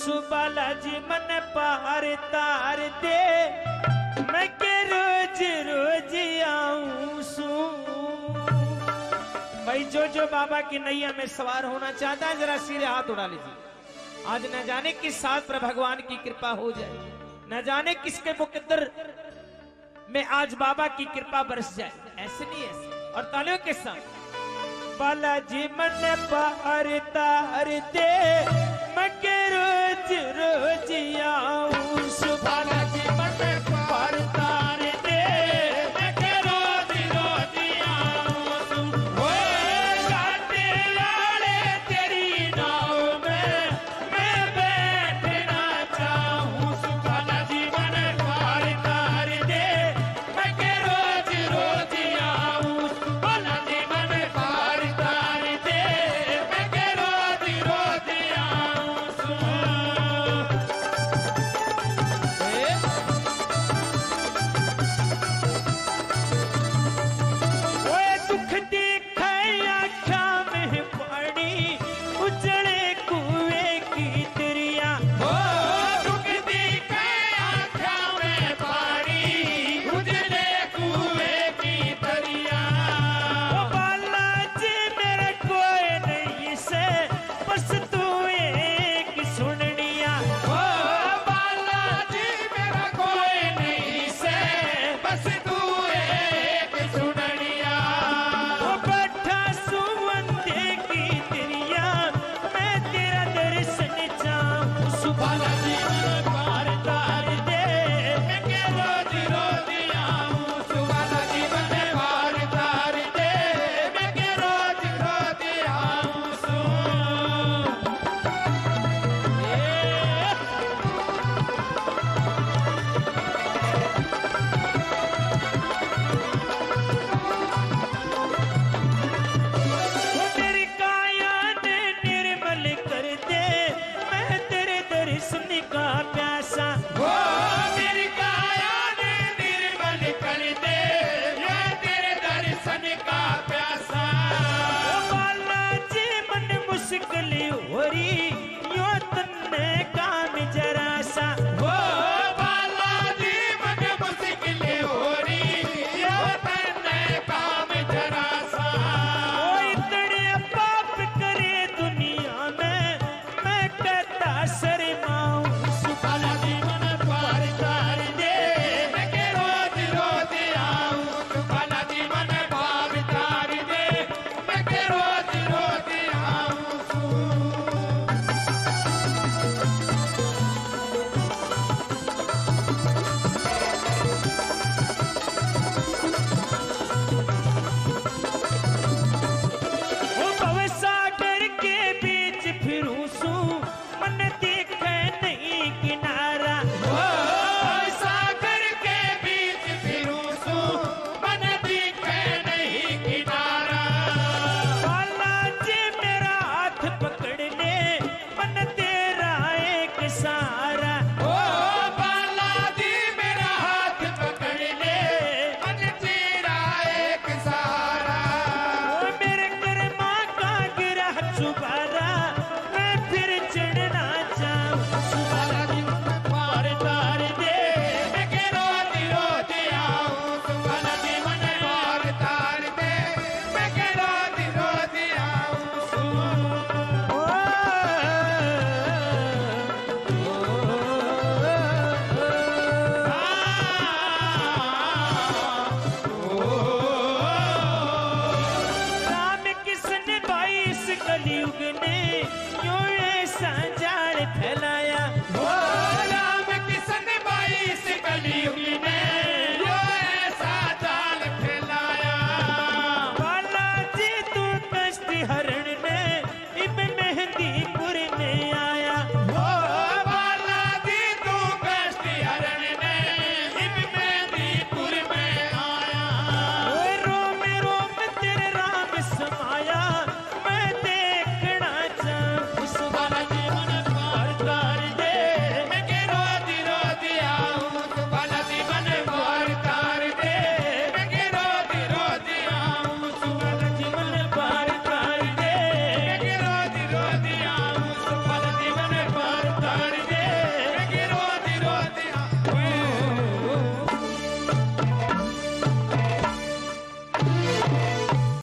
बालाजी मन पार तार दे, मैं के रोज रोज आऊं सू। भाई जो बाबा की नैया में सवार होना चाहता है जरा सीधे हाथ उड़ा लीजिए। आज न जाने किस साथ पर भगवान की कृपा हो जाए, न जाने किसके मुकद्दर में आज बाबा की कृपा बरस जाए। ऐसे नहीं, ऐसे और तालियों के साथ बालाजी मन पार तार दे,